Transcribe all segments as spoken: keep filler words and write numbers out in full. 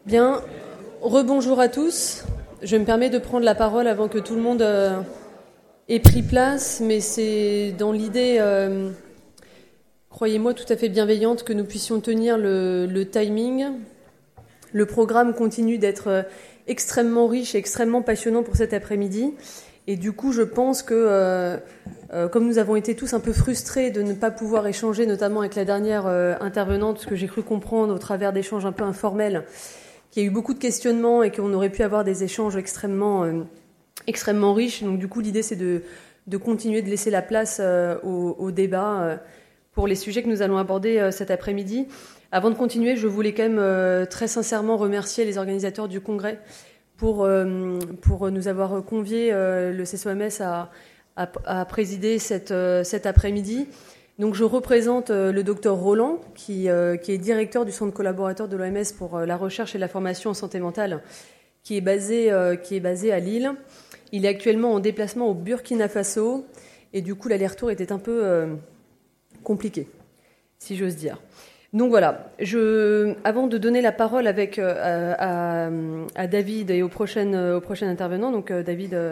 Bien, rebonjour à tous. Je me permets de prendre la parole avant que tout le monde euh, ait pris place, mais c'est dans l'idée, euh, croyez-moi, tout à fait bienveillante que nous puissions tenir le, le timing. Le programme continue d'être euh, extrêmement riche et extrêmement passionnant pour cet après-midi. Et du coup, je pense que, euh, euh, comme nous avons été tous un peu frustrés de ne pas pouvoir échanger, notamment avec la dernière euh, intervenante, ce que j'ai cru comprendre au travers d'échanges un peu informels, qu'il y a eu beaucoup de questionnements et qu'on aurait pu avoir des échanges extrêmement, euh, extrêmement riches. Donc du coup, l'idée, c'est de, de continuer de laisser la place euh, au, au débat euh, pour les sujets que nous allons aborder euh, cet après-midi. Avant de continuer, je voulais quand même euh, très sincèrement remercier les organisateurs du congrès pour, euh, pour nous avoir conviés, euh, le C S O M S, à, à, à présider cette, euh, cet après-midi. Donc je représente euh, le docteur Roland, qui, euh, qui est directeur du centre collaborateur de l'O M S pour euh, la recherche et la formation en santé mentale, qui est, basé, euh, qui est basé à Lille. Il est actuellement en déplacement au Burkina Faso, et du coup l'aller-retour était un peu euh, compliqué, si j'ose dire. Donc voilà, je, avant de donner la parole avec, euh, à, à David et aux prochaines, aux prochains intervenants, donc euh, David... Euh,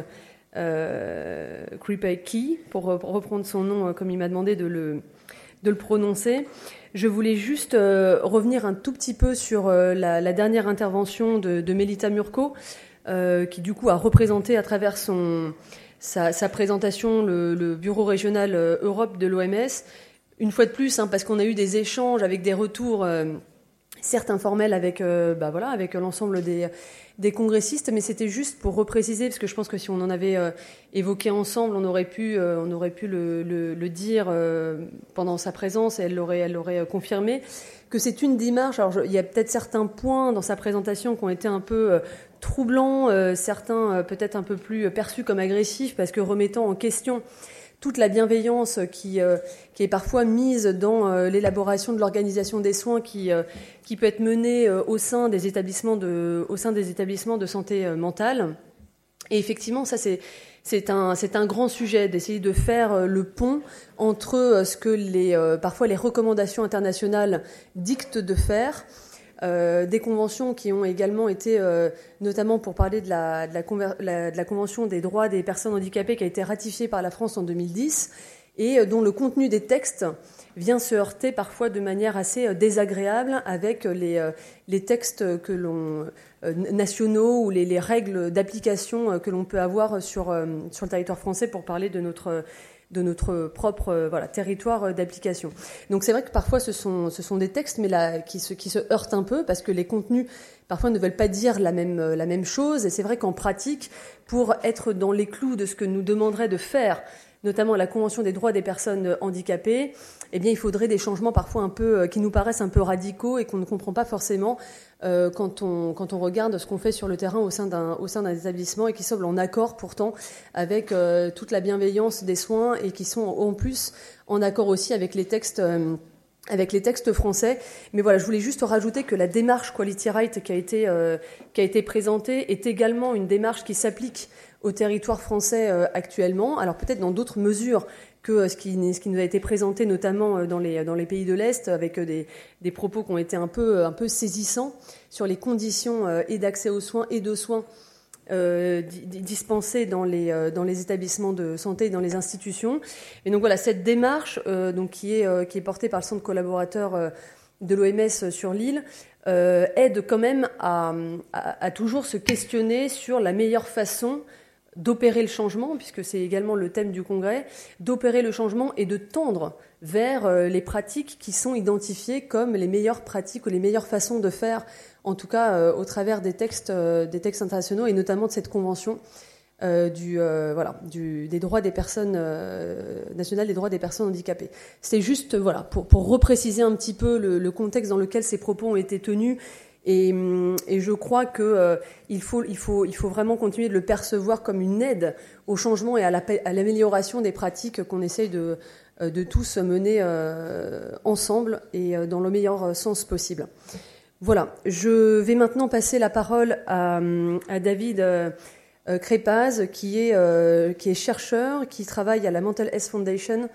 Euh, Kripke, pour, pour reprendre son nom euh, comme il m'a demandé de le, de le prononcer. Je voulais juste euh, revenir un tout petit peu sur euh, la, la dernière intervention de, de Melita Murco, euh, qui du coup a représenté à travers son, sa, sa présentation le, le bureau régional euh, Europe de l'O M S. Une fois de plus, hein, parce qu'on a eu des échanges avec des retours euh, certes informels avec, euh, bah voilà, avec l'ensemble des... des congressistes, mais c'était juste pour repréciser, parce que je pense que si on en avait euh, évoqué ensemble, on aurait pu, euh, on aurait pu le, le, le dire euh, pendant sa présence, et elle l'aurait, elle l'aurait euh, confirmé, que c'est une démarche. Alors, je, il y a peut-être certains points dans sa présentation qui ont été un peu euh, troublants, euh, certains euh, peut-être un peu plus perçus comme agressifs, parce que remettant en question toute la bienveillance qui, euh, qui est parfois mise dans euh, l'élaboration de l'organisation des soins qui, euh, qui peut être menée euh, au sein des établissements de, au sein des établissements de santé euh, mentale. Et effectivement, ça c'est, c'est, un, c'est un grand sujet d'essayer de faire euh, le pont entre euh, ce que les, euh, parfois les recommandations internationales dictent de faire. Euh, des conventions qui ont également été, euh, notamment pour parler de la, de, la conver- la, de la Convention des droits des personnes handicapées qui a été ratifiée par la France en deux mille dix et euh, dont le contenu des textes vient se heurter parfois de manière assez euh, désagréable avec les, euh, les textes que l'on, euh, nationaux ou les, les règles d'application euh, que l'on peut avoir sur, euh, sur le territoire français pour parler de notre... de notre propre euh, voilà, territoire d'application. Donc c'est vrai que parfois ce sont, ce sont des textes mais là, qui, se, qui se heurtent un peu parce que les contenus parfois ne veulent pas dire la même, la même chose, et c'est vrai qu'en pratique, pour être dans les clous de ce que nous demanderait de faire, notamment la Convention des droits des personnes handicapées, eh bien, il faudrait des changements parfois un peu, qui nous paraissent un peu radicaux et qu'on ne comprend pas forcément euh, quand, on, quand on regarde ce qu'on fait sur le terrain au sein d'un, au sein d'un établissement et qui semblent en accord pourtant avec euh, toute la bienveillance des soins et qui sont en plus en accord aussi avec les textes euh, avec les textes français. Mais voilà, je voulais juste rajouter que la démarche Quality Right qui a été, euh, qui a été présentée est également une démarche qui s'applique au territoire français euh, actuellement. Alors peut-être dans d'autres mesures que ce qui, ce qui nous a été présenté notamment dans les, dans les pays de l'Est, avec des, des propos qui ont été un peu, un peu saisissants sur les conditions euh, et d'accès aux soins et de soins Euh, dispensés dans les, euh, dans les établissements de santé et dans les institutions. Et donc voilà, cette démarche euh, donc, qui, est, euh, qui est portée par le centre collaborateur euh, de l'O M S sur l'île euh, aide quand même à, à, à toujours se questionner sur la meilleure façon d'opérer le changement, puisque c'est également le thème du congrès, d'opérer le changement et de tendre vers euh, les pratiques qui sont identifiées comme les meilleures pratiques ou les meilleures façons de faire, en tout cas euh, au travers des textes, euh, des textes internationaux et notamment de cette convention euh, du, euh, voilà, du, des droits des personnes euh, nationales des droits des personnes handicapées. C'était juste voilà pour, pour repréciser un petit peu le, le contexte dans lequel ces propos ont été tenus. Et, et je crois que euh, il faut, il faut, il faut vraiment continuer de le percevoir comme une aide au changement et à, la, à l'amélioration des pratiques qu'on essaye de, de tous mener euh, ensemble et dans le meilleur sens possible. Voilà, je vais maintenant passer la parole à, à David euh, Krepaz, qui est, euh, qui est chercheur, qui travaille à la Mental Health Foundation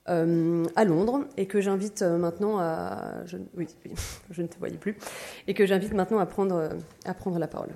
euh, à Londres et que j'invite maintenant à... Je, oui, oui, je ne te voyais plus. Et que j'invite maintenant à prendre, à prendre la parole.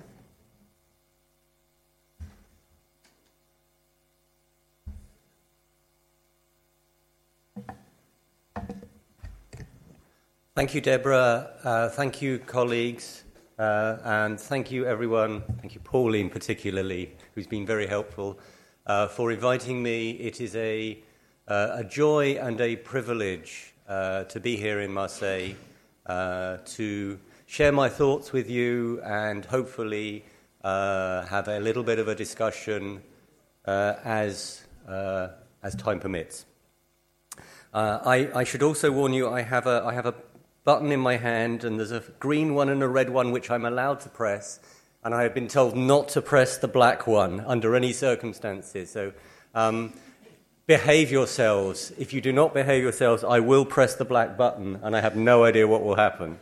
Thank you, Deborah. Uh, thank you, colleagues. Uh, and thank you, everyone. Thank you, Pauline, particularly, who's been very helpful, uh, for inviting me. It is a, uh, a joy and a privilege uh, to be here in Marseille, uh, to share my thoughts with you and hopefully uh, have a little bit of a discussion uh, as, uh, as time permits. Uh, I, I should also warn you, I have a, I have a button in my hand, and there's a green one and a red one which I'm allowed to press, and I have been told not to press the black one under any circumstances. So um, behave yourselves. If you do not behave yourselves, I will press the black button, and I have no idea what will happen.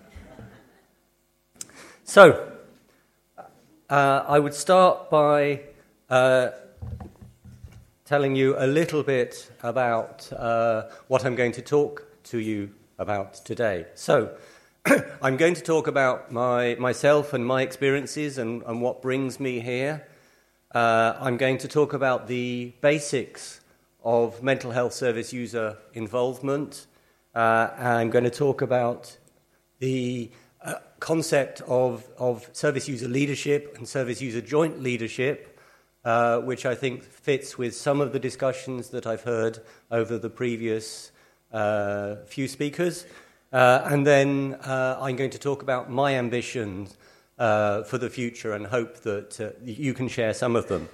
So uh, I would start by uh, telling you a little bit about uh, what I'm going to talk to you about today. So, I'm going to talk about my myself and my experiences and, and what brings me here. Uh, I'm going to talk about the basics of mental health service user involvement. Uh, I'm going to talk about the uh, concept of, of service user leadership and service user joint leadership, uh, which I think fits with some of the discussions that I've heard over the previous Uh, few speakers, uh, and then uh, I'm going to talk about my ambitions uh, for the future and hope that uh, you can share some of them.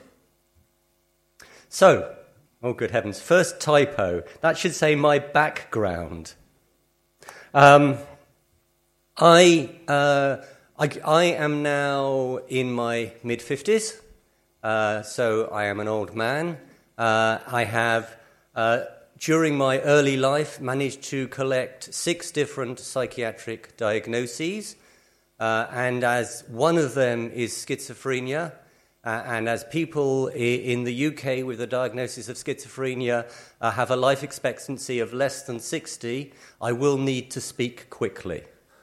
So, oh good heavens, first typo, that should say my background. Um, I, uh, I, I am now in my mid-fifties, uh, so I am an old man. Uh, I have uh, During my early life, managed to collect six different psychiatric diagnoses, uh, and as one of them is schizophrenia, uh, and as people in the U K with a diagnosis of schizophrenia uh, have a life expectancy of less than sixty, I will need to speak quickly.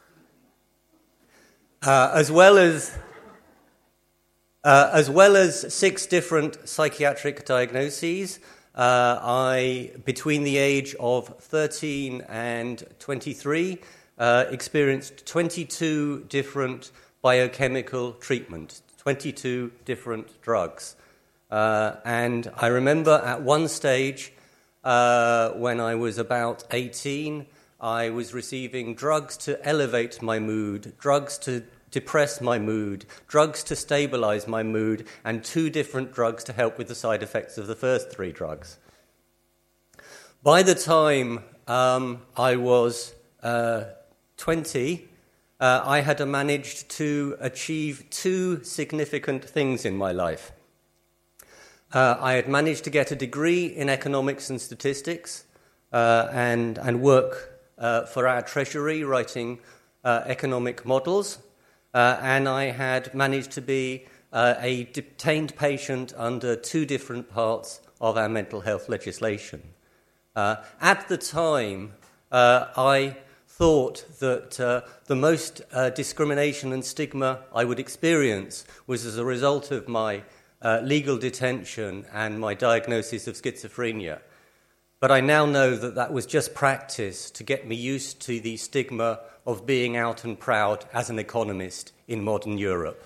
Uh, as well as uh, as well as six different psychiatric diagnoses, Uh, I, between the age of thirteen and twenty-three, uh, experienced twenty-two different biochemical treatments, twenty-two different drugs. Uh, and I remember at one stage, uh, when I was about eighteen, I was receiving drugs to elevate my mood, drugs to depress my mood, drugs to stabilize my mood, and two different drugs to help with the side effects of the first three drugs. By the time um, I was uh, twenty, uh, I had managed to achieve two significant things in my life. Uh, I had managed to get a degree in economics and statistics uh, and, and work uh, for our treasury writing uh, economic models. Uh, and I had managed to be uh, a detained patient under two different parts of our mental health legislation. Uh, at the time, uh, I thought that uh, the most uh, discrimination and stigma I would experience was as a result of my uh, legal detention and my diagnosis of schizophrenia. But I now know that that was just practice to get me used to the stigma of being out and proud as an economist in modern Europe.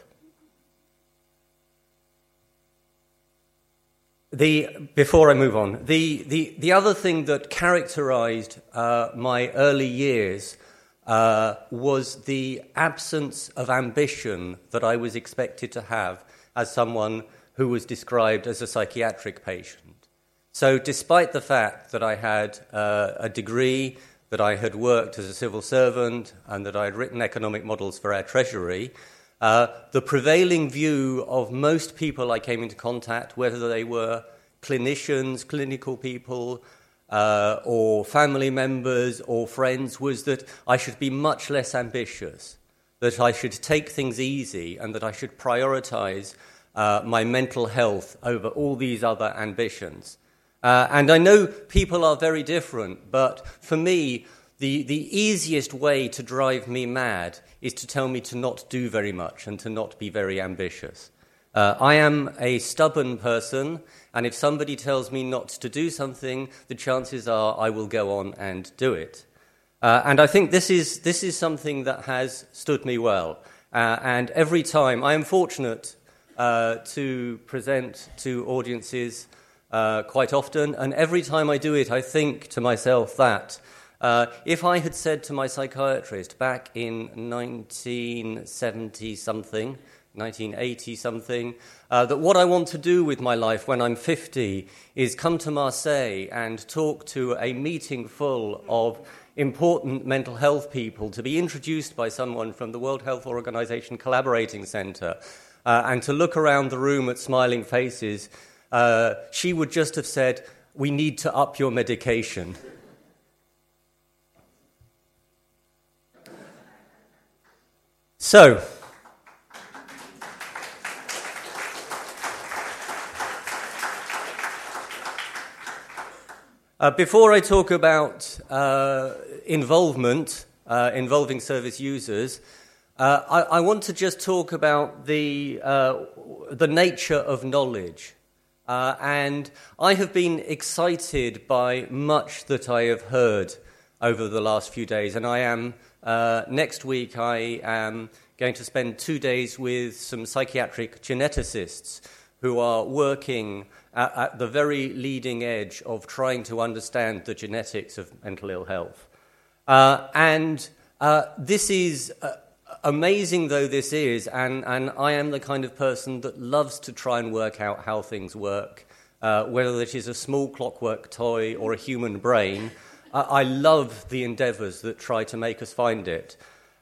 The, before I move on, the, the, the other thing that characterized uh, my early years uh, was the absence of ambition that I was expected to have as someone who was described as a psychiatric patient. So despite the fact that I had uh, a degree, that I had worked as a civil servant, and that I had written economic models for our treasury, uh, the prevailing view of most people I came into contact, whether they were clinicians, clinical people, uh, or family members or friends, was that I should be much less ambitious, that I should take things easy, and that I should prioritize uh, my mental health over all these other ambitions. Uh, and I know people are very different, but for me, the, the easiest way to drive me mad is to tell me to not do very much and to not be very ambitious. Uh, I am a stubborn person, and if somebody tells me not to do something, the chances are I will go on and do it. Uh, and I think this is, this is something that has stood me well. Uh, and every time, I am fortunate uh, to present to audiences uh, quite often, and every time I do it, I think to myself that uh, if I had said to my psychiatrist back in nineteen seventy-something, nineteen eighty-something, uh, that what I want to do with my life when I'm fifty is come to Marseille and talk to a meeting full of important mental health people, to be introduced by someone from the World Health Organization Collaborating Center, uh, and to look around the room at smiling faces, uh, she would just have said, "We need to up your medication." So, Uh, before I talk about uh, involvement, uh, involving service users, uh, I, I want to just talk about the, uh, the nature of knowledge. Uh, and I have been excited by much that I have heard over the last few days. And I am, uh, next week, I am going to spend two days with some psychiatric geneticists who are working at, at the very leading edge of trying to understand the genetics of mental ill health. Uh, and uh, this is, uh, amazing though this is, and, and I am the kind of person that loves to try and work out how things work, uh, whether it is a small clockwork toy or a human brain. Uh, I love the endeavors that try to make us find it.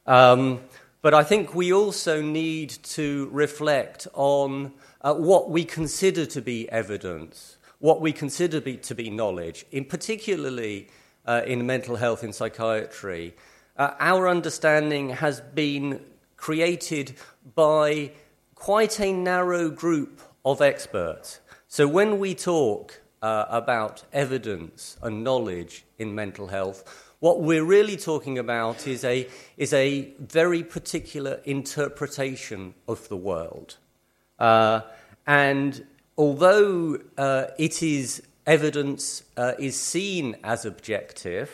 Um, but I think we also need to reflect on Uh, what we consider to be evidence, what we consider be, to be knowledge, in particularly uh, in mental health and psychiatry. Uh, our understanding has been created by quite a narrow group of experts. So when we talk uh, about evidence and knowledge in mental health, what we're really talking about is a, is a very particular interpretation of the world. Uh, and although uh, it is evidence uh, is seen as objective,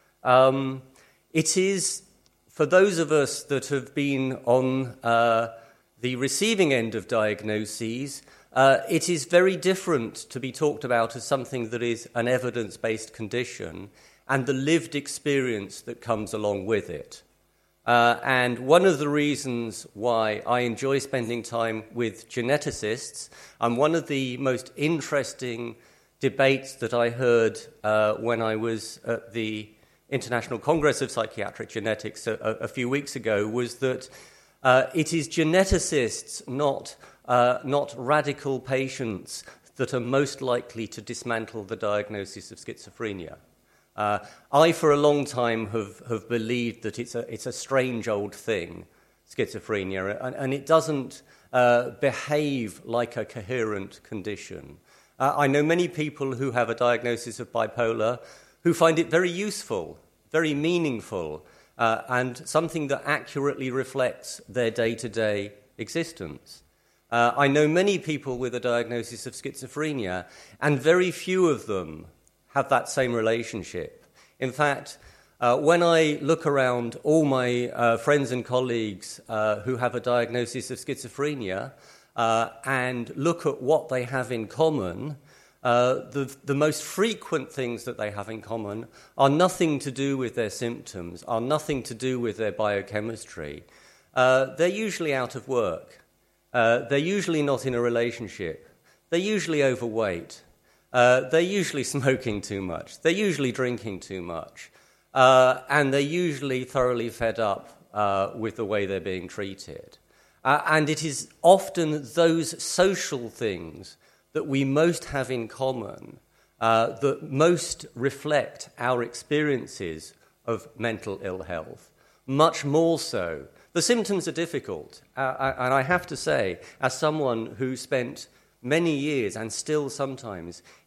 um, it is, for those of us that have been on uh, the receiving end of diagnoses, uh, it is very different to be talked about as something that is an evidence-based condition and the lived experience that comes along with it. Uh, and one of the reasons why I enjoy spending time with geneticists, and one of the most interesting debates that I heard uh, when I was at the International Congress of Psychiatric Genetics a, a few weeks ago, was that uh, it is geneticists, not, uh, not radical patients, that are most likely to dismantle the diagnosis of schizophrenia. Uh, I, for a long time, have, have believed that it's a, it's a strange old thing, schizophrenia, and, and it doesn't uh, behave like a coherent condition. Uh, I know many people who have a diagnosis of bipolar who find it very useful, very meaningful, uh, and something that accurately reflects their day-to-day existence. Uh, I know many people with a diagnosis of schizophrenia, and very few of them have that same relationship. In fact, uh, when I look around all my uh, friends and colleagues uh, who have a diagnosis of schizophrenia uh, and look at what they have in common, uh, the, the most frequent things that they have in common are nothing to do with their symptoms, are nothing to do with their biochemistry. Uh, they're usually out of work. Uh, they're usually not in a relationship. They're usually overweight. Uh, they're usually smoking too much. They're usually drinking too much. Uh, and they're usually thoroughly fed up uh, with the way they're being treated. Uh, and it is often those social things that we most have in common uh, that most reflect our experiences of mental ill health, much more so. The symptoms are difficult. Uh, and I have to say, as someone who spent many years and still sometimes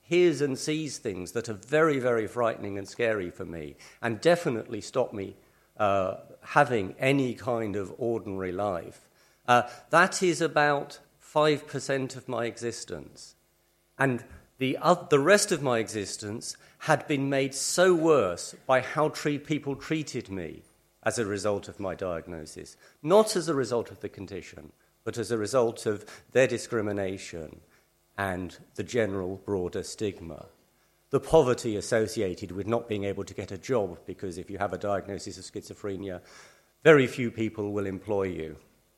hears and sees things that are very, very frightening and scary for me, and definitely stop me uh, having any kind of ordinary life, uh, that is about five percent of my existence. And the, uh, the rest of my existence had been made so worse by how tre- people treated me as a result of my diagnosis, not as a result of the condition, but as a result of their discrimination and the general broader stigma. The poverty associated with not being able to get a job, because if you have a diagnosis of schizophrenia, very few people will employ you.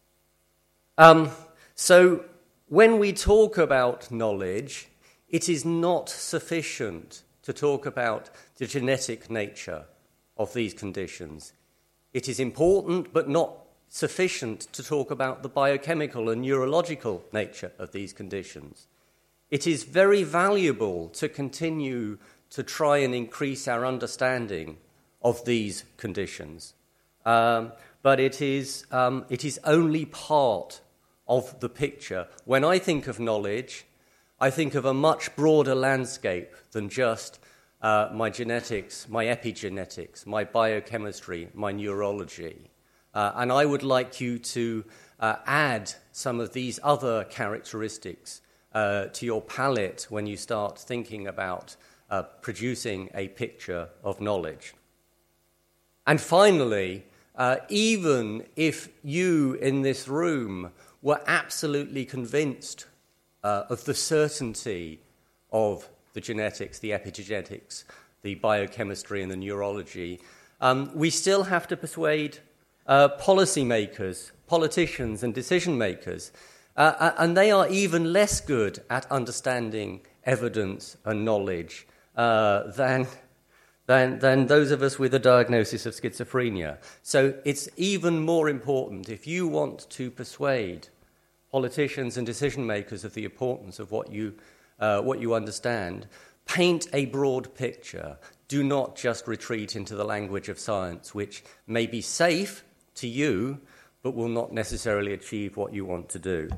Um, so when we talk about knowledge, it is not sufficient to talk about the genetic nature of these conditions. It is important, but not sufficient to talk about the biochemical and neurological nature of these conditions. It is very valuable to continue to try and increase our understanding of these conditions. Um, but it is, um, it is only part of the picture. When I think of knowledge, I think of a much broader landscape than just uh, my genetics, my epigenetics, my biochemistry, my neurology. Uh, and I would like you to uh, add some of these other characteristics uh, to your palette when you start thinking about uh, producing a picture of knowledge. And finally, uh, even if you in this room were absolutely convinced uh, of the certainty of the genetics, the epigenetics, the biochemistry and the neurology, um, we still have to persuade uh, policymakers, politicians and decision makers, uh, and they are even less good at understanding evidence and knowledge uh, than, than, than those of us with a diagnosis of schizophrenia. So it's even more important, if you want to persuade politicians and decision makers of the importance of what you Uh, what you understand, paint a broad picture. Do not just retreat into the language of science, which may be safe to you, but will not necessarily achieve what you want to do.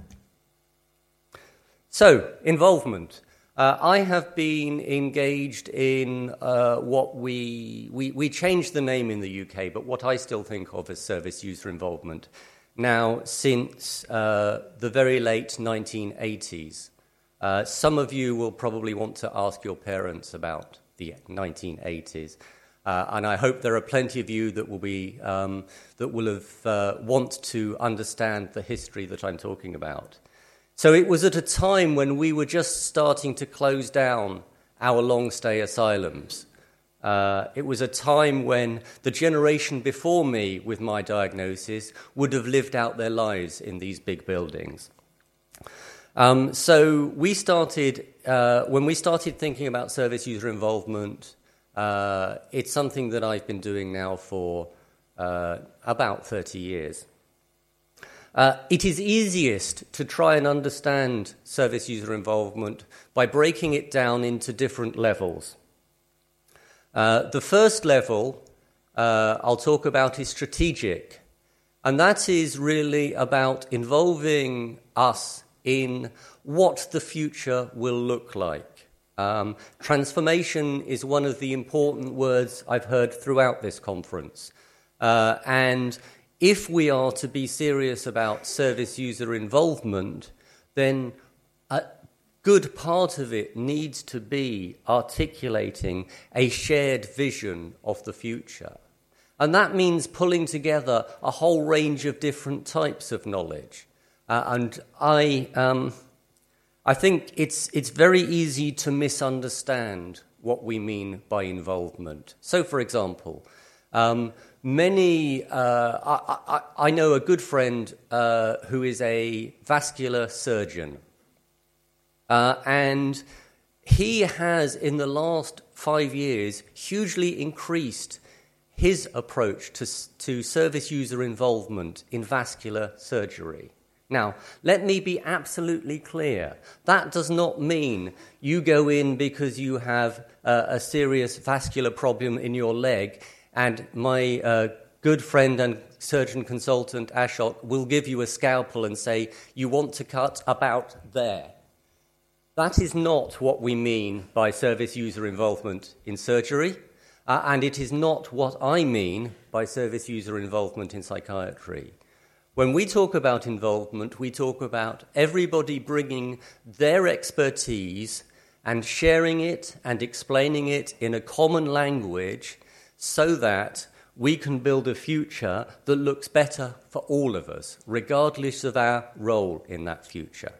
So, involvement. Uh, I have been engaged in uh, what we, we, we changed the name in the U K, but what I still think of as service user involvement now since uh, the very late nineteen eighties. Uh, some of you will probably want to ask your parents about the nineteen eighties, uh, and I hope there are plenty of you that will be um, that will have uh, want to understand the history that I'm talking about. So it was at a time when we were just starting to close down our long-stay asylums. Uh, it was a time when the generation before me with my diagnosis would have lived out their lives in these big buildings. Um, so we started, uh, when we started thinking about service user involvement, uh, it's something that I've been doing now for uh, about thirty years. Uh, it is easiest to try and understand service user involvement by breaking it down into different levels. Uh, the first level uh, I'll talk about is strategic, and that is really about involving us in what the future will look like. Um, transformation is one of the important words I've heard throughout this conference. Uh, and if we are to be serious about service user involvement, then a good part of it needs to be articulating a shared vision of the future. And that means pulling together a whole range of different types of knowledge. Uh, and I, um, I think it's it's very easy to misunderstand what we mean by involvement. So, for example, um, many uh, I, I, I know a good friend uh, who is a vascular surgeon, uh, and he has, in the last five years, hugely increased his approach to to service user involvement in vascular surgery. Now, let me be absolutely clear. That does not mean you go in because you have uh, a serious vascular problem in your leg and my uh, good friend and surgeon consultant, Ashok, will give you a scalpel and say, you want to cut about there. that is not what we mean by service user involvement in surgery, uh, and it is not what I mean by service user involvement in psychiatry. When we talk about involvement, we talk about everybody bringing their expertise and sharing it and explaining it in a common language so that we can build a future that looks better for all of us, regardless of our role in that future.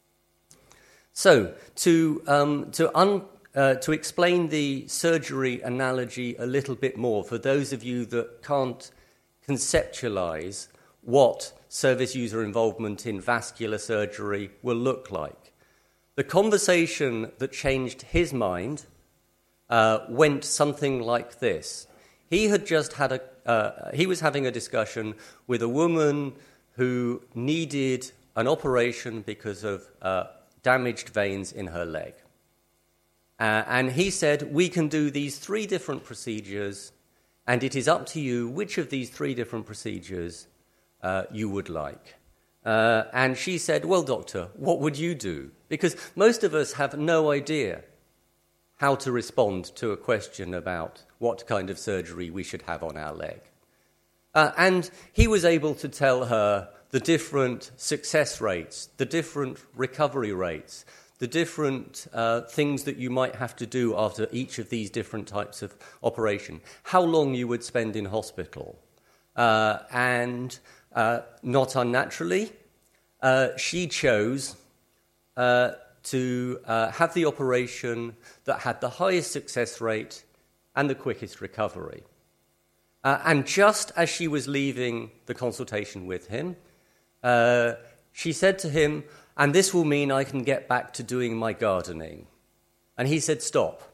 So, to, um, to, un, uh, to explain the surgery analogy a little bit more, for those of you that can't conceptualize what service user involvement in vascular surgery will look like, the conversation that changed his mind uh, went something like this. He had just had a, uh, he was having a discussion with a woman who needed an operation because of uh, damaged veins in her leg. Uh, and he said, we can do these three different procedures, and it is up to you which of these three different procedures uh, you would like. Uh, and she said, well, doctor, what would you do? Because most of us have no idea how to respond to a question about what kind of surgery we should have on our leg. Uh, and he was able to tell her the different success rates, the different recovery rates, the different uh, things that you might have to do after each of these different types of operation, how long you would spend in hospital. Uh, and uh, not unnaturally, uh, she chose uh, to uh, have the operation that had the highest success rate and the quickest recovery. Uh, and just as she was leaving the consultation with him, uh, she said to him, and this will mean I can get back to doing my gardening. And he said, stop.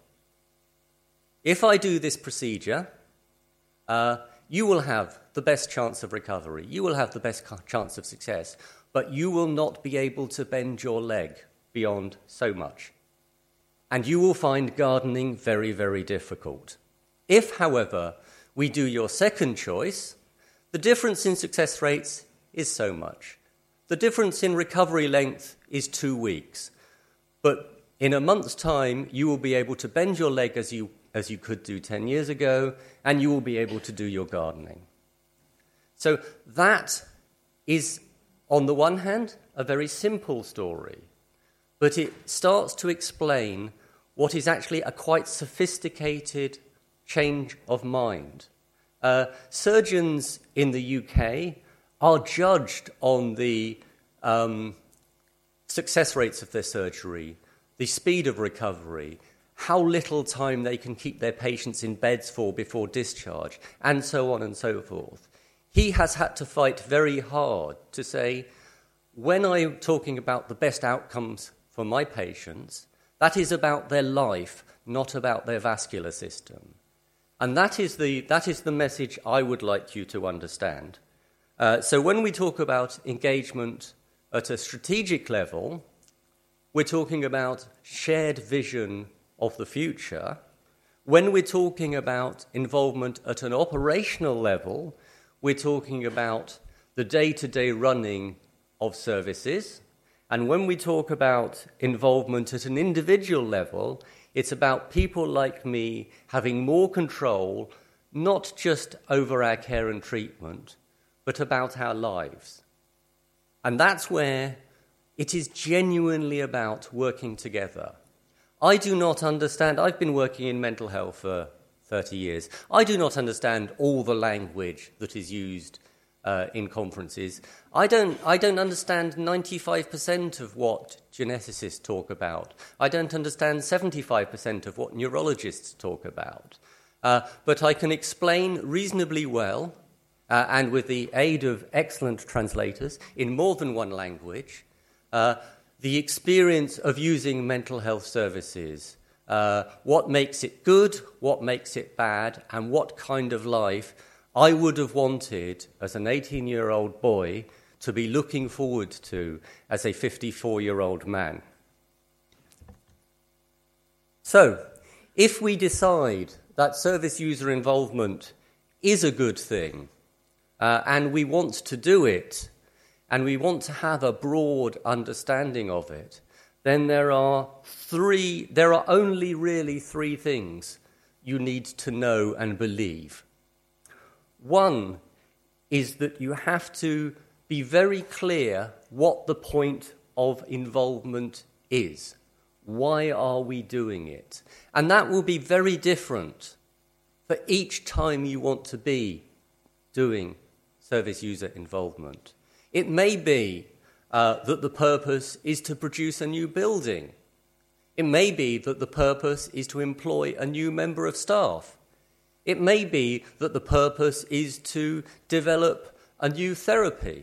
If I do this procedure, uh, you will have the best chance of recovery. You will have the best chance of success, but you will not be able to bend your leg beyond so much. And you will find gardening very, very difficult. If, however, we do your second choice, the difference in success rates is so much. The difference in recovery length is two weeks. But in a month's time, you will be able to bend your leg as you, as you could do ten years ago, and you will be able to do your gardening. So that is, on the one hand, a very simple story, but it starts to explain what is actually a quite sophisticated change of mind. Uh, surgeons in the U K are judged on the um, success rates of their surgery, the speed of recovery, how little time they can keep their patients in beds for before discharge, and so on and so forth. He has had to fight very hard to say, when I'm talking about the best outcomes for my patients, that is about their life, not about their vascular system. And that is the, that is the message I would like you to understand. Uh, so when we talk about engagement at a strategic level, we're talking about shared vision of the future. When we're talking about involvement at an operational level, we're talking about the day-to-day running of services. And when we talk about involvement at an individual level, it's about people like me having more control, not just over our care and treatment, but about our lives. And that's where it is genuinely about working together. I do not understand, I've been working in mental health for thirty years. I do not understand all the language that is used uh, in conferences. I don't, I don't understand ninety-five percent of what geneticists talk about. I don't understand seventy-five percent of what neurologists talk about. Uh, but I can explain reasonably well, uh, and with the aid of excellent translators in more than one language, uh, the experience of using mental health services, uh, what makes it good, what makes it bad, and what kind of life I would have wanted as an eighteen-year-old boy to be looking forward to as a fifty-four-year-old man. So, if we decide that service user involvement is a good thing, uh, and we want to do it, and we want to have a broad understanding of it, then there are three, there are only really three things you need to know and believe. One is that you have to be very clear what the point of involvement is. Why are we doing it? And that will be very different for each time you want to be doing service user involvement. It may be uh, that the purpose is to produce a new building. It may be that the purpose is to employ a new member of staff. It may be that the purpose is to develop a new therapy.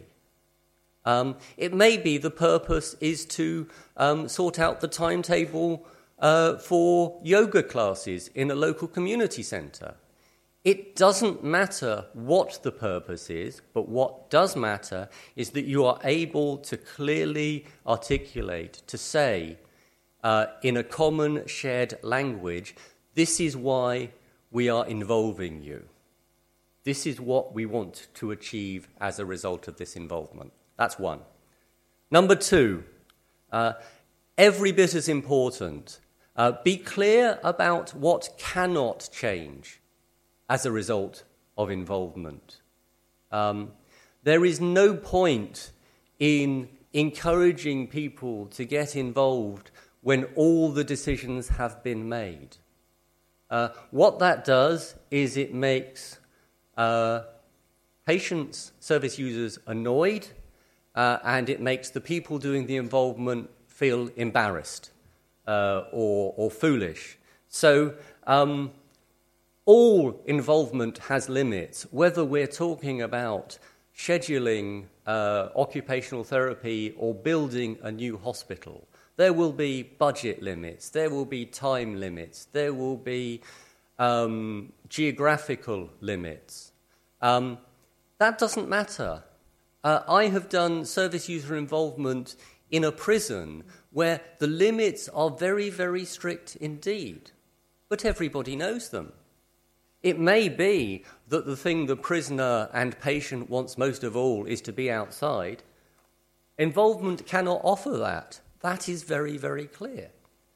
Um, it may be the purpose is to um, sort out the timetable uh, for yoga classes in a local community centre. It doesn't matter what the purpose is, but what does matter is that you are able to clearly articulate, to say uh, in a common shared language, this is why we are involving you. This is what we want to achieve as a result of this involvement. That's one. Number two, uh, every bit as important. Uh, be clear about what cannot change as a result of involvement. Um, there is no point in encouraging people to get involved when all the decisions have been made. Uh, what that does is it makes uh, patients, service users, annoyed, uh, and it makes the people doing the involvement feel embarrassed uh, or, or foolish. So um, all involvement has limits, whether we're talking about scheduling uh, occupational therapy or building a new hospital. There will be budget limits, there will be time limits, there will be um, geographical limits. Um, that doesn't matter. Uh, I have done service user involvement in a prison where the limits are very, very strict indeed, but everybody knows them. It may be that the thing the prisoner and patient wants most of all is to be outside. Involvement cannot offer that. That is very, very clear.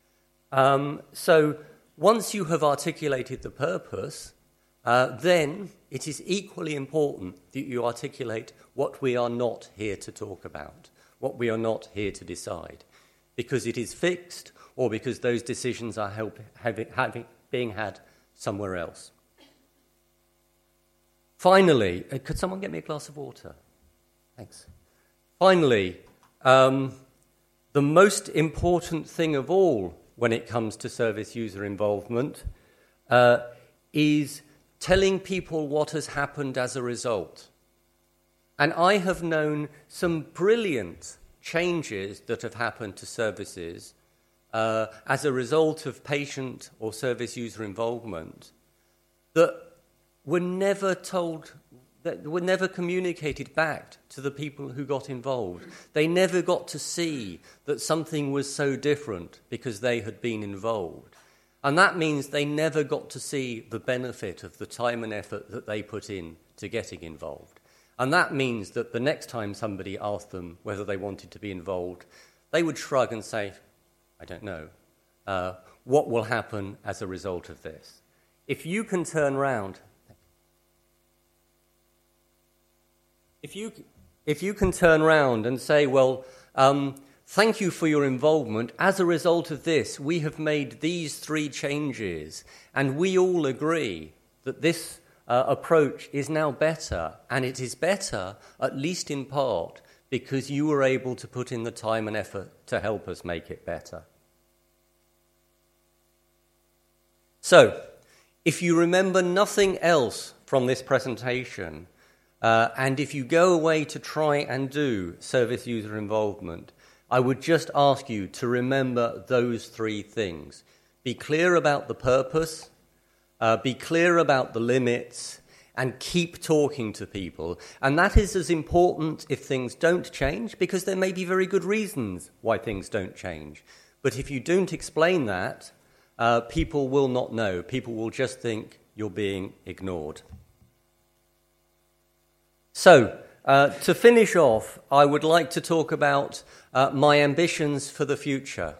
Um, so once you have articulated the purpose, uh, then it is equally important that you articulate what we are not here to talk about, what we are not here to decide, because it is fixed or because those decisions are help, having, having, being had somewhere else. Finally, uh, could someone get me a glass of water? Thanks. Finally, um, the most important thing of all when it comes to service user involvement uh, is telling people what has happened as a result. And I have known some brilliant changes that have happened to services uh, as a result of patient or service user involvement that were never told, that were never communicated back to the people who got involved. They never got to see that something was so different because they had been involved. And that means they never got to see the benefit of the time and effort that they put in to getting involved. And that means that the next time somebody asked them whether they wanted to be involved, they would shrug and say, I don't know. Uh, what will happen as a result of this? If you can turn around... If you, if you can turn around and say, well, um, thank you for your involvement. As a result of this, we have made these three changes, and we all agree that this uh, approach is now better, and it is better, at least in part, because you were able to put in the time and effort to help us make it better. So, if you remember nothing else from this presentation, Uh, and if you go away to try and do service user involvement, I would just ask you to remember those three things. Be clear about the purpose, uh, be clear about the limits, and keep talking to people. And that is as important if things don't change, because there may be very good reasons why things don't change. But if you don't explain that, uh, people will not know. People will just think you're being ignored. So, Uh, to finish off, I would like to talk about uh, my ambitions for the future.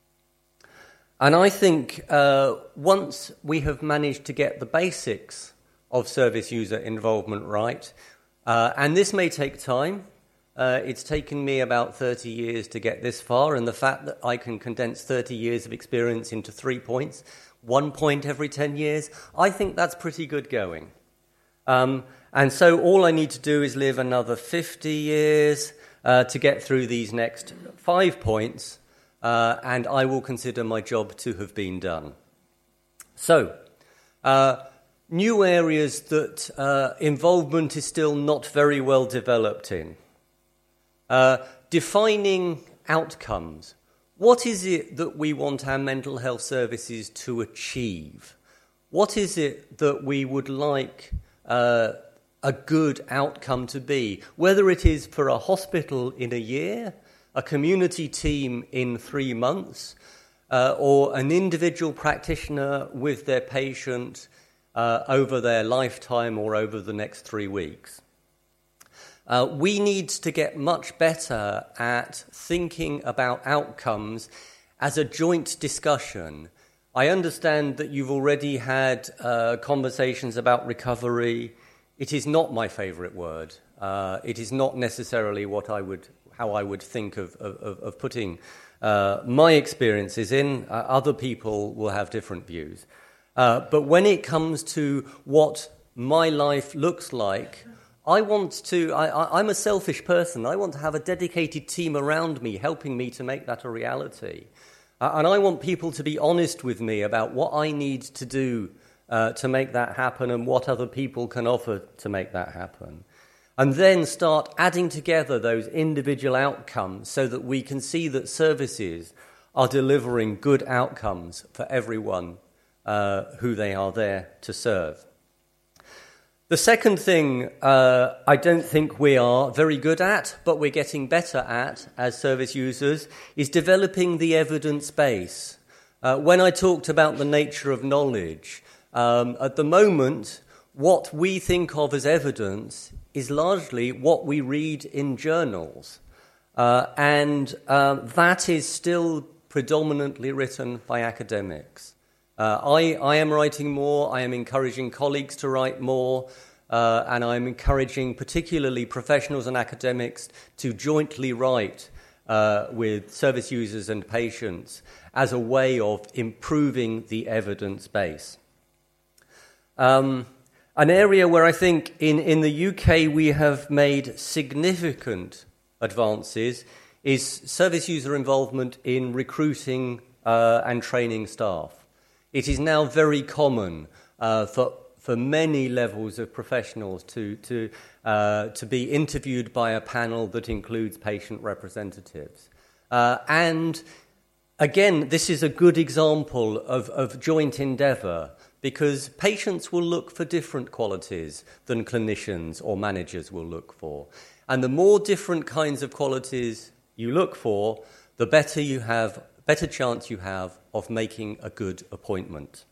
And I think uh, once we have managed to get the basics of service user involvement right, uh, and this may take time, uh, it's taken me about thirty years to get this far, and the fact that I can condense thirty years of experience into three points, one point every ten years, I think that's pretty good going. Um, and so all I need to do is live another fifty years uh, to get through these next five points, uh, and I will consider my job to have been done. So, uh, new areas that uh, involvement is still not very well developed in. Uh, defining outcomes. What is it that we want our mental health services to achieve? What is it that we would like uh, a good outcome to be? Whether it is for a hospital in a year, a community team in three months, uh, or an individual practitioner with their patient uh, over their lifetime or over the next three weeks. Uh, we need to get much better at thinking about outcomes as a joint discussion. I understand that you've already had uh, conversations about recovery. It is not my favourite word. Uh, it is not necessarily what I would, how I would think of, of, of putting uh, my experiences in. Uh, other people will have different views. Uh, but when it comes to what my life looks like, I want to, I, I, I'm a selfish person. I want to have a dedicated team around me helping me to make that a reality. Uh, and I want people to be honest with me about what I need to do uh, to make that happen and what other people can offer to make that happen. And then start adding together those individual outcomes so that we can see that services are delivering good outcomes for everyone uh, who they are there to serve. The second thing uh, I don't think we are very good at, but we're getting better at as service users, is developing the evidence base. Uh, when I talked about the nature of knowledge, um, at the moment, what we think of as evidence is largely what we read in journals. Uh, and uh, that is still predominantly written by academics. Uh, I, I am writing more, I am encouraging colleagues to write more, uh, and I'm encouraging particularly professionals and academics to jointly write uh, with service users and patients as a way of improving the evidence base. Um, an area where I think in, in the U K we have made significant advances is service user involvement in recruiting uh, and training staff. It is now very common uh, for for many levels of professionals to to uh, to be interviewed by a panel that includes patient representatives. Uh, and again, this is a good example of, of joint endeavour because patients will look for different qualities than clinicians or managers will look for. And the more different kinds of qualities you look for, the better you have better chance you have of making a good appointment.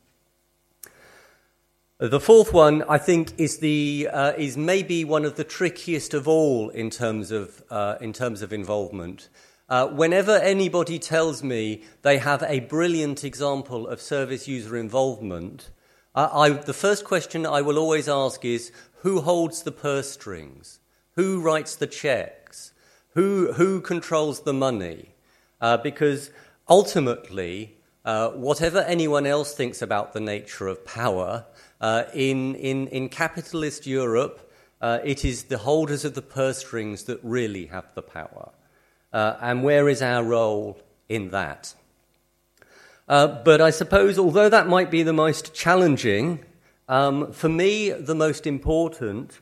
The fourth one, I think, is the uh, is maybe one of the trickiest of all in terms of uh, in terms of involvement. Uh, whenever anybody tells me they have a brilliant example of service user involvement, uh, I, the first question I will always ask is, who holds the purse strings? Who writes the checks? Who who controls the money? Uh, because ultimately, uh, whatever anyone else thinks about the nature of power, uh, in, in, in capitalist Europe, uh, it is the holders of the purse strings that really have the power. Uh, and where is our role in that? Uh, but I suppose, although that might be the most challenging, um, for me, the most important,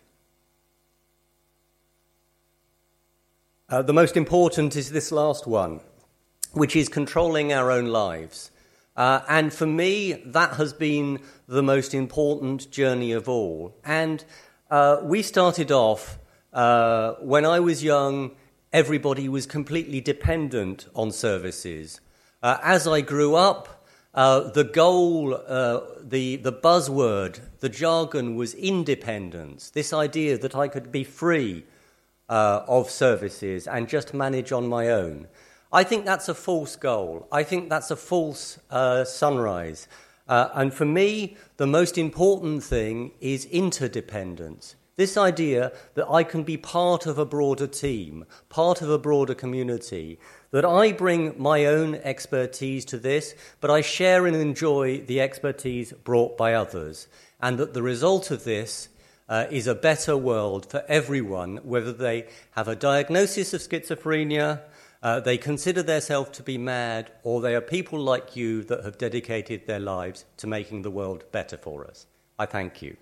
uh, the most important is this last one, which is controlling our own lives. Uh, and for me, that has been the most important journey of all. And uh, we started off, uh, when I was young, everybody was completely dependent on services. Uh, as I grew up, uh, the goal, uh, the, the buzzword, the jargon was independence, this idea that I could be free uh, of services and just manage on my own. I think that's a false goal. I think that's a false uh, sunrise. Uh, and for me, the most important thing is interdependence. This idea that I can be part of a broader team, part of a broader community, that I bring my own expertise to this, but I share and enjoy the expertise brought by others, and that the result of this uh, is a better world for everyone, whether they have a diagnosis of schizophrenia, uh, they consider themselves to be mad, or they are people like you that have dedicated their lives to making the world better for us. I thank you.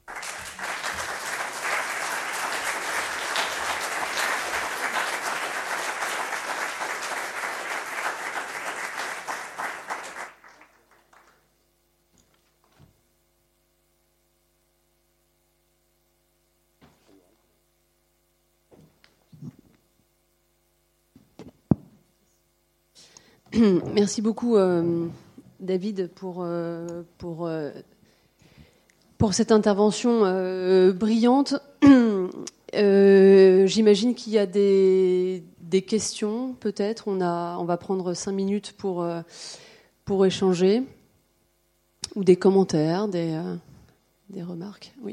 Merci beaucoup, euh, David, pour, euh, pour, euh, pour cette intervention euh, brillante. Euh, j'imagine qu'il y a des, des questions, peut-être. On, a, on va prendre cinq minutes pour, euh, pour échanger, ou des commentaires, des, euh, des remarques. Oui.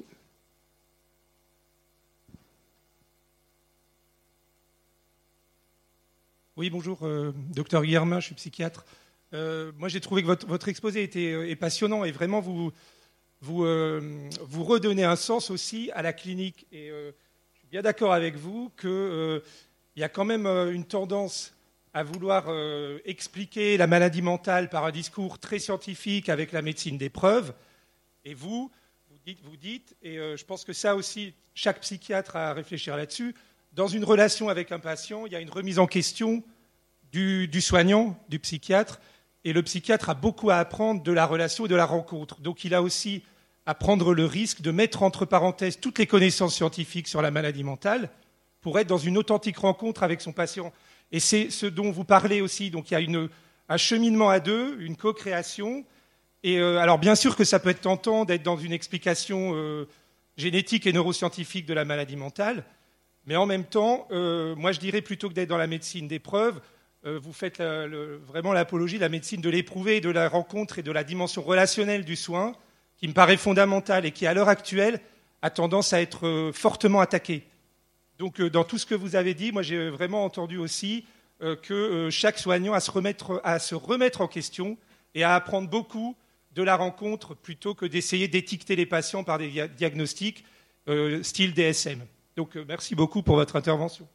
Oui, bonjour, euh, docteur Guillermin, je suis psychiatre. Euh, moi, j'ai trouvé que votre, votre exposé était euh, est passionnant et vraiment vous, vous, euh, vous redonnez un sens aussi à la clinique. Et euh, je suis bien d'accord avec vous qu'il euh, y a quand même euh, une tendance à vouloir euh, expliquer la maladie mentale par un discours très scientifique avec la médecine des preuves. Et vous, vous dites, vous dites et euh, je pense que ça aussi, chaque psychiatre a à réfléchir là-dessus. Dans une relation avec un patient, il y a une remise en question du, du soignant, du psychiatre, et le psychiatre a beaucoup à apprendre de la relation et de la rencontre. Donc il a aussi à prendre le risque de mettre entre parenthèses toutes les connaissances scientifiques sur la maladie mentale pour être dans une authentique rencontre avec son patient. Et c'est ce dont vous parlez aussi. Donc il y a une, un cheminement à deux, une co-création. Et euh, alors bien sûr que ça peut être tentant d'être dans une explication euh, génétique et neuroscientifique de la maladie mentale. Mais en même temps, euh, moi je dirais plutôt que d'être dans la médecine des preuves, euh, vous faites la, le, vraiment l'apologie de la médecine de l'éprouvé, de la rencontre et de la dimension relationnelle du soin, qui me paraît fondamentale et qui, à l'heure actuelle, a tendance à être euh, fortement attaquée. Donc euh, dans tout ce que vous avez dit, moi j'ai vraiment entendu aussi euh, que euh, chaque soignant a à se, remettre, à se remettre en question et à apprendre beaucoup de la rencontre plutôt que d'essayer d'étiqueter les patients par des dia- diagnostics euh, style D S M. Donc, euh, merci beaucoup pour votre intervention.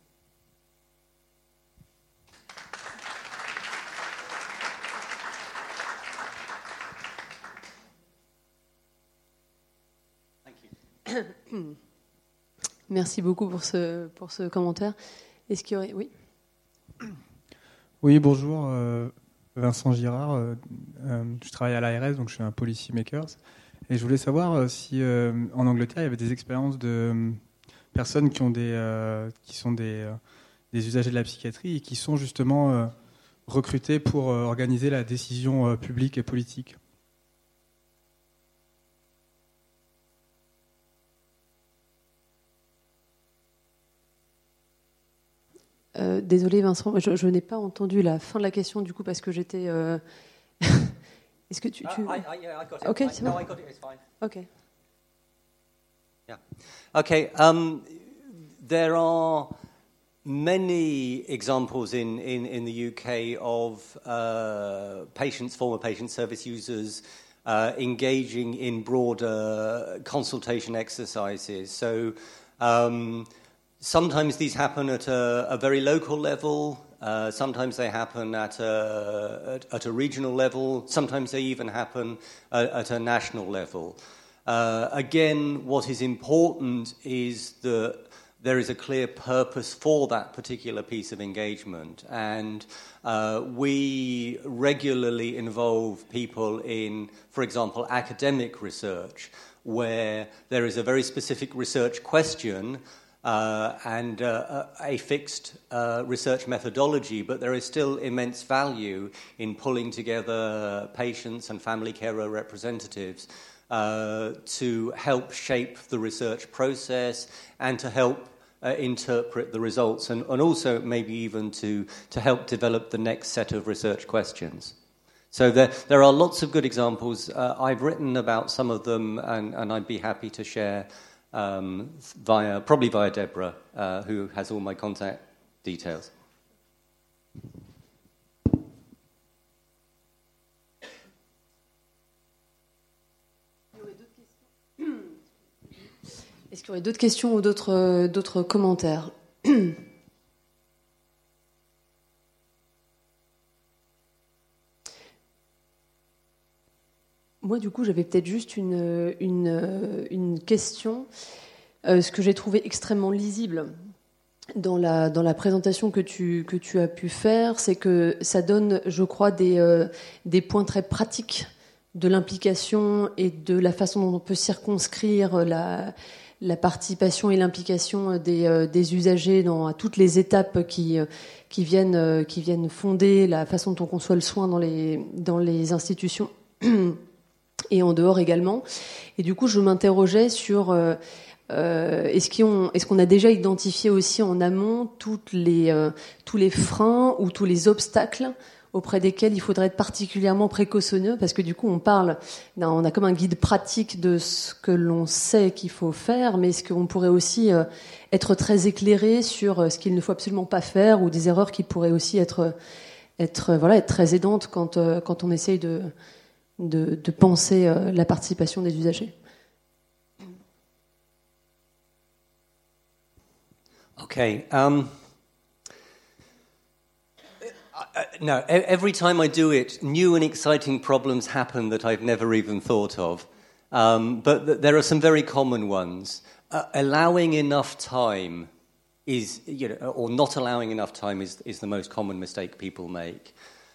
Merci beaucoup pour ce, pour ce commentaire. Est-ce qu'il y aurait... Oui. Oui, bonjour. Euh, Vincent Girard. Euh, euh, je travaille à l'A R S, donc je suis un policy makers. Et je voulais savoir euh, si euh, en Angleterre, il y avait des expériences de... Euh, personnes qui, ont des, euh, qui sont des, euh, des usagers de la psychiatrie et qui sont justement euh, recrutés pour euh, organiser la décision euh, publique et politique. Euh, désolée Vincent, je, je n'ai pas entendu la fin de la question du coup parce que j'étais... Euh... Est-ce que tu... tu... Uh, I, I, yeah, I got it. Ok, I, c'est no, bon. I got it, it's fine. Ok. Yeah. Okay. Um, there are many examples in, in, in the U K of uh, patients, former patient service users, uh, engaging in broader consultation exercises. So um, sometimes these happen at a, a very local level. Uh, sometimes they happen at a, at, at a regional level. Sometimes they even happen at, at a national level. Uh, again, what is important is that there is a clear purpose for that particular piece of engagement. And uh, we regularly involve people in, for example, academic research, where there is a very specific research question uh, and uh, a fixed uh, research methodology, but there is still immense value in pulling together patients and family carer representatives Uh, to help shape the research process and to help uh, interpret the results, and, and also maybe even to, to help develop the next set of research questions. So there, there are lots of good examples. Uh, I've written about some of them, and, and I'd be happy to share um, via, probably via Deborah, uh, who has all my contact details. Est-ce qu'il y aurait d'autres questions ou d'autres, d'autres commentaires ? Moi, du coup, j'avais peut-être juste une, une, une question. Euh, ce que j'ai trouvé extrêmement lisible dans la, dans la présentation que tu, que tu as pu faire, c'est que ça donne, je crois, des, euh, des points très pratiques de l'implication et de la façon dont on peut circonscrire la, la participation et l'implication des, euh, des usagers dans à toutes les étapes qui, qui, viennent, euh, qui viennent fonder la façon dont on conçoit le soin dans les, dans les institutions et en dehors également. Et du coup, je m'interrogeais sur euh, euh, est-ce qu'on, est-ce qu'on a déjà identifié aussi en amont toutes les, euh, tous les freins ou tous les obstacles auprès desquels il faudrait être particulièrement précautionneux, parce que du coup, on parle, on a comme un guide pratique de ce que l'on sait qu'il faut faire, mais est-ce qu'on pourrait aussi euh, être très éclairé sur ce qu'il ne faut absolument pas faire, ou des erreurs qui pourraient aussi être, être, voilà, être très aidantes quand, euh, quand on essaye de De, de penser euh, la participation des usagers. Okay. Um, I, I, no, every time I do it, new and exciting problems happen that I've never even thought of. Um, but th- there are some very common ones. Uh, allowing enough time is, you know, or not allowing enough time is, is the most common mistake people make.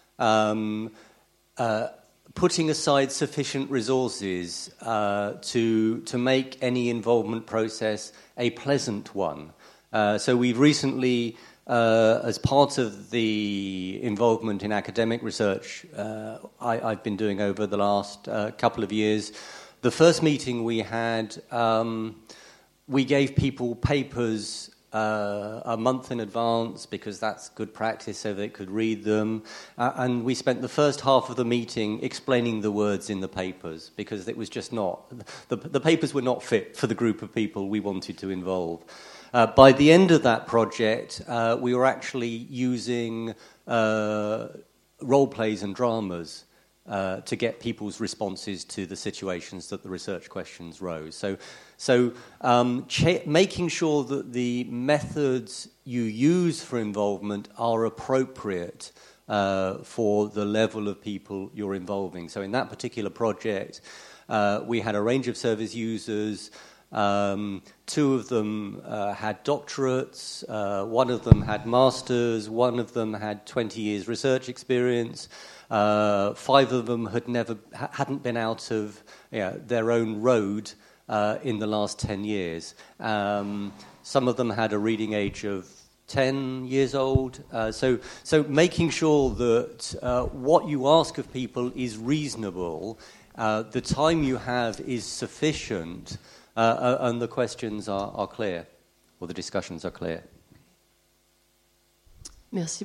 Um, uh, Putting aside sufficient resources uh, to to make any involvement process a pleasant one. Uh, so we've recently, uh, as part of the involvement in academic research uh, I, I've been doing over the last uh, couple of years, the first meeting we had, um, we gave people papers Uh, a month in advance, because that's good practice, so they could read them. Uh, and we spent the first half of the meeting explaining the words in the papers, because it was just not, the, the papers were not fit for the group of people we wanted to involve. Uh, by the end of that project, uh, we were actually using uh, role plays and dramas Uh, to get people's responses to the situations that the research questions rose. So, so um, ch- making sure that the methods you use for involvement are appropriate uh, for the level of people you're involving. So in that particular project, uh, we had a range of service users. Um, two of them uh, had doctorates, uh, one of them had masters, one of them had twenty years research experience. Uh, five of them had never hadn't been out of you know, their own road uh, in the last ten years. Um, some of them had a reading age of ten years old. Uh, so, so making sure that uh, what you ask of people is reasonable, uh, the time you have is sufficient, uh, and the questions are, are clear, or the discussions are clear. Merci.